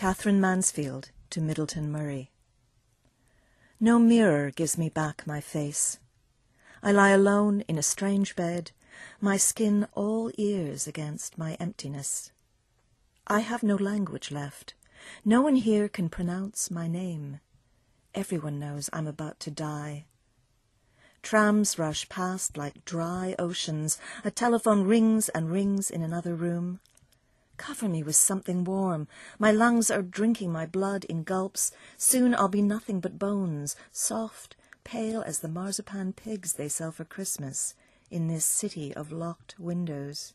Catherine Mansfield to Middleton Murray. No mirror gives me back my face. I lie alone in a strange bed, my skin all ears against my emptiness. I have no language left. No one here can pronounce my name. Everyone knows I'm about to die. Trams rush past like dry oceans. A telephone rings and rings in another room. Cover me with something warm. My lungs are drinking my blood in gulps. Soon I'll be nothing but bones, soft, pale as the marzipan pigs they sell for Christmas in this city of locked windows.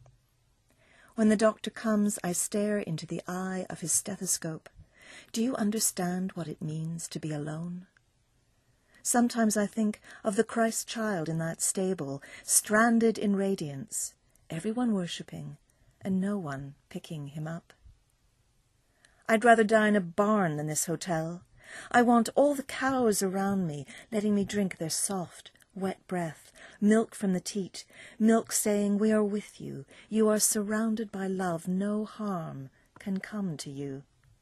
When the doctor comes, I stare into the eye of his stethoscope. Do you understand what it means to be alone? Sometimes I think of the Christ child in that stable, stranded in radiance, everyone worshipping, and no one picking him up. I'd rather die in a barn than this hotel. I want all the cows around me, letting me drink their soft, wet breath, milk from the teat, milk saying, "We are with you. You are surrounded by love. No harm can come to you."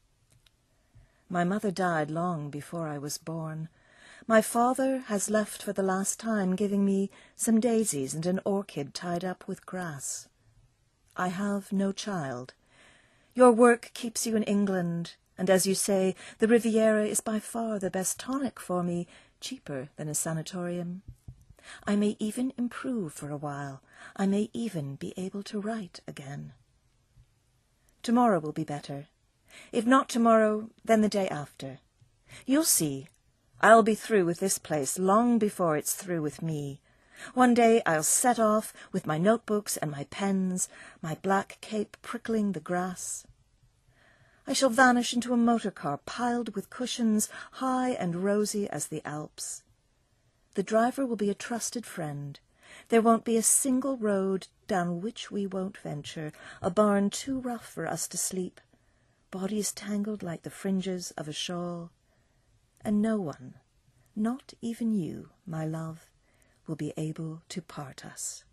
My mother died long before I was born. My father has left for the last time, giving me some daisies and an orchid tied up with grass. I have no child. Your work keeps you in England, and as you say, the Riviera is by far the best tonic for me, cheaper than a sanatorium. I may even improve for a while. I may even be able to write again. Tomorrow will be better. If not tomorrow, then the day after. You'll see. I'll be through with this place long before it's through with me. One day I'll set off with my notebooks and my pens, my black cape prickling the grass. I shall vanish into a motor car piled with cushions, high and rosy as the Alps. The driver will be a trusted friend. There won't be a single road down which we won't venture, a barn too rough for us to sleep, bodies tangled like the fringes of a shawl, and no one, not even you, my love, will be able to part us.